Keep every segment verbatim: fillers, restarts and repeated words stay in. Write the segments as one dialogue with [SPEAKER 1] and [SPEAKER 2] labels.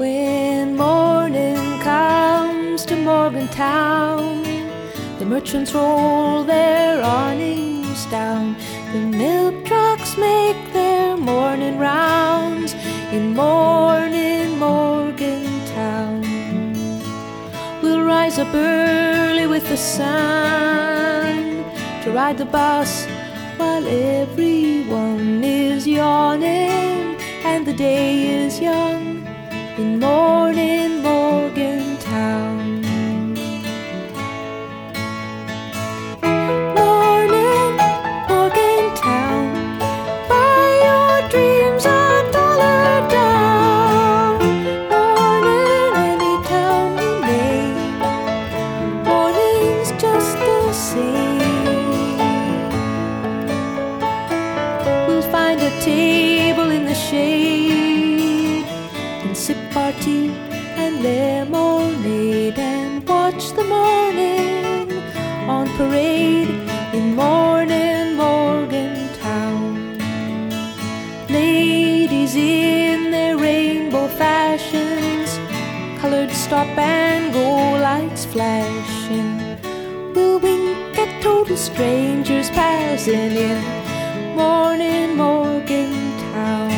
[SPEAKER 1] When morning comes to Morgantown, the merchants roll their awnings down. The milk trucks make their morning rounds in morning Morgantown. We'll rise up early with the sun to ride the bus while everyone is yawning and the day is young in morning Morgantown. Morning Morgantown, buy your dreams a dollar down. Morning any town you name, morning's just the same. We'll find a table in the shade and sip our tea and lemonade and watch the morning on parade in morning Morgantown. Ladies in their rainbow fashions, colored stop and go lights flashing, will wink at total strangers passing in morning Morgantown.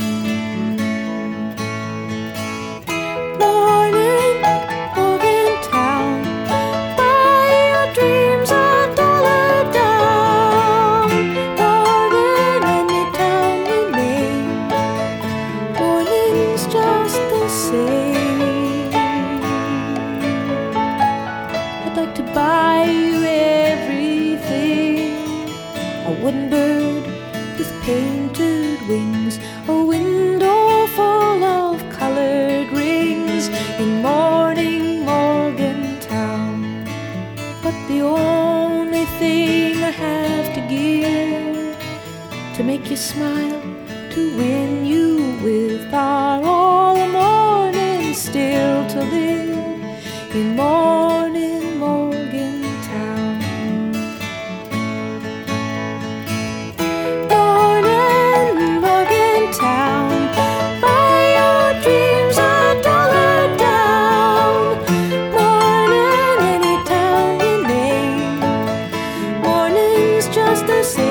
[SPEAKER 1] I'd like to buy you everything, a wooden bird with painted wings, a window full of colored rings in morning Morgantown. But the only thing I have to give to make you smile, to win you with, are all the mornings still to live in morning Morgantown. Morning Morgantown, buy your dreams a dollar down. Morning any town you name, morning's just the same.